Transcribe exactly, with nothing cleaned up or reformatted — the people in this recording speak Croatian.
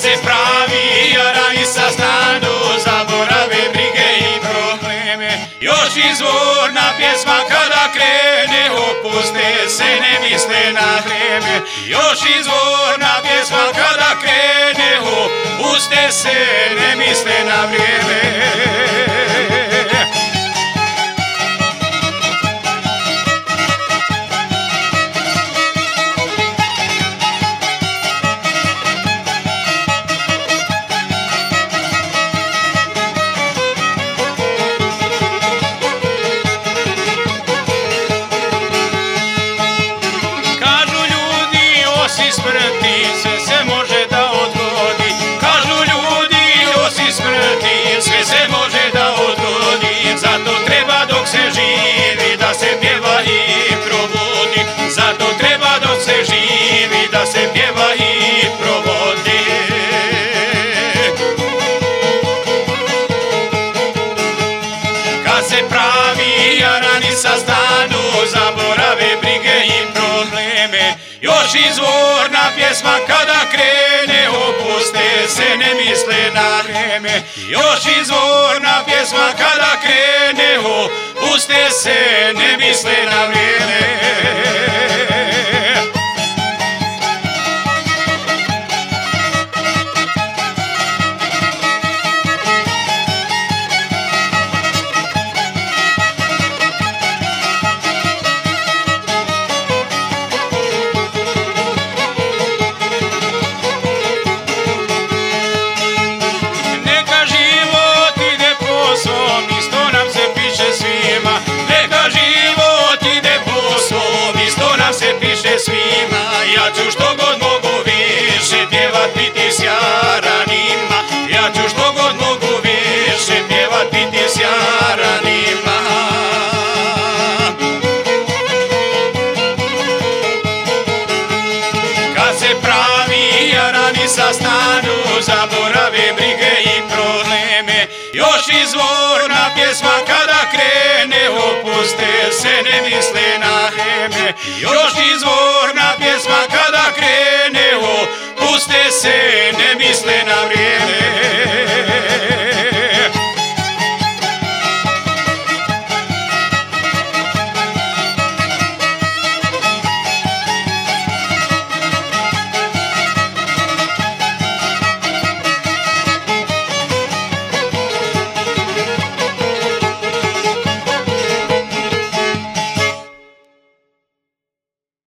se pravi jarani sastanu, zaborave brige i probleme. Još izvorna pjesma kada krene, opuste se, ne misle na vreme. Još izvorna pjesma kada krene, opuste se, ne misle na vrijeme. Smrti sve se može da odgodi, kažu ljudi, osim smrti sve se može da odgodi. Zato treba dok se živi da se pjeva i provodi, zato treba dok se živi da se pjeva i provodi. Kad se pravi jarani sastanu, zaborave brige i probleme. Još izvorna pjesma kada krene, opuste se, ne misle na vreme. Još izvorna pjesma kada krene, opuste se, ne misle na vrijeme. Svima, ja ću što god mogu više pjevat, biti s jaranima. Ja ću što god mogu više pjevat, biti s jaranima. Kad se pravi jarani sastanu, zaborave brige i probleme. Još izvorna pjesma kada krene, opuste se, ne misle na vreme. Još izvorna pjesma kada krene, opuste se, ne misle na vrijeme.